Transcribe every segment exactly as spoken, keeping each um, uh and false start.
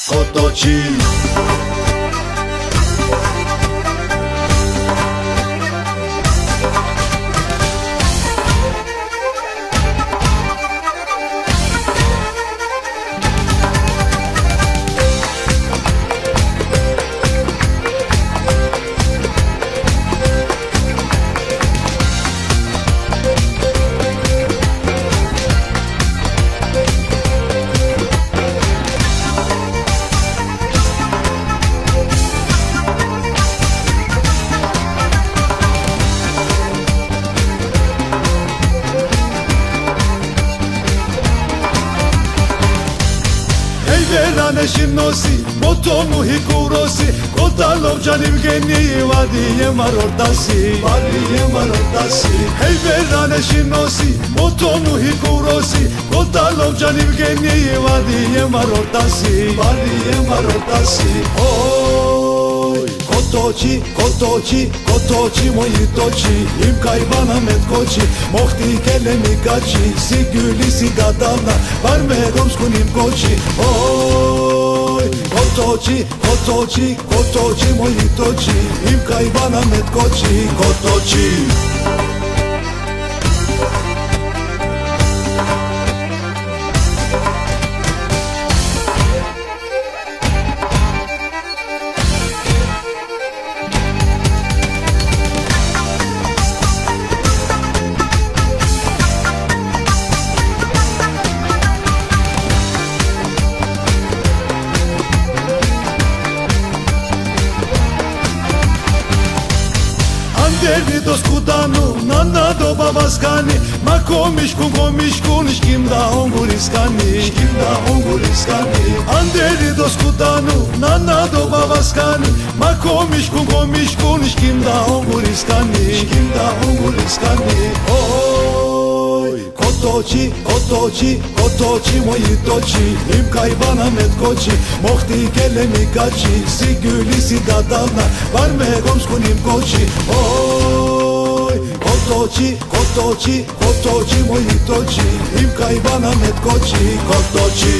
Cotoci. Verane shinosi, motonu hikurosi, kotalov janim geni, vadiye marordasi, vadiye marordasi. Hey verane shinosi, motonu hikurosi, kotalov janim geni, vadiye marordasi, vadiye marordasi. Oy, kotochi, kotochi, kotochi moji tochi, im kaybana metkochi, mohti kelemi kachi, si guli si gadana, var me romskunim kochi. Oy, kotochi, kotochi, kotochi moji tochi, im kaybana metkochi, kotochi. Derdi dost kudanu, nana do babaskani, ma komishkun komishkun, shkim da onguriskani, shkim da onguriskani. Anderi dost kudanu, nana do babaskani, ma komishkun komishkun, shkim da onguriskani, shkim da onguriskani. Oy, kotochi, kotochi, kotochi moji tochi, im kaybana metkochi, mohti kelemi kachi, si guli si dadana, var me romskunim kochi. Oy, kotochi, kotochi, kotochi moji tochi, im kaybana metkochi, kotochi.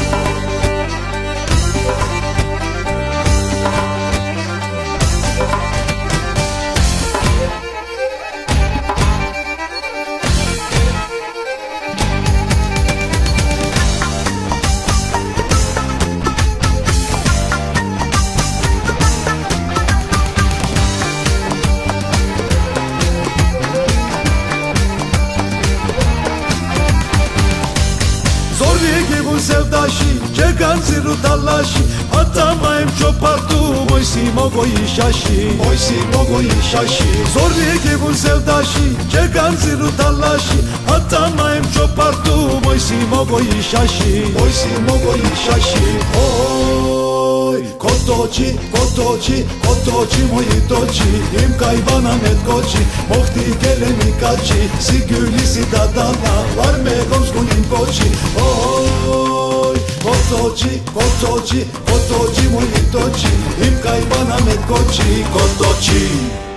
Zorvigivun sevdashi, ceganzi rutallashi, atamaim chopartu, moisi mogo ishashi, moisi mogo ishashi. Zorvigivun sevdashi, ceganzi rutallashi, atamaim chopartu, moisi mogo ishashi, moisi mogo ishashi. Oy, kotochi, kotochi, kotochi moji tochi, im kaybana metkochi, mohti kelemi kachi, si guli si dadana, var me romskunim kochi. Oy, kotochi, kotochi, kotochi moji tochi, im kaybana metkochi, kotochi.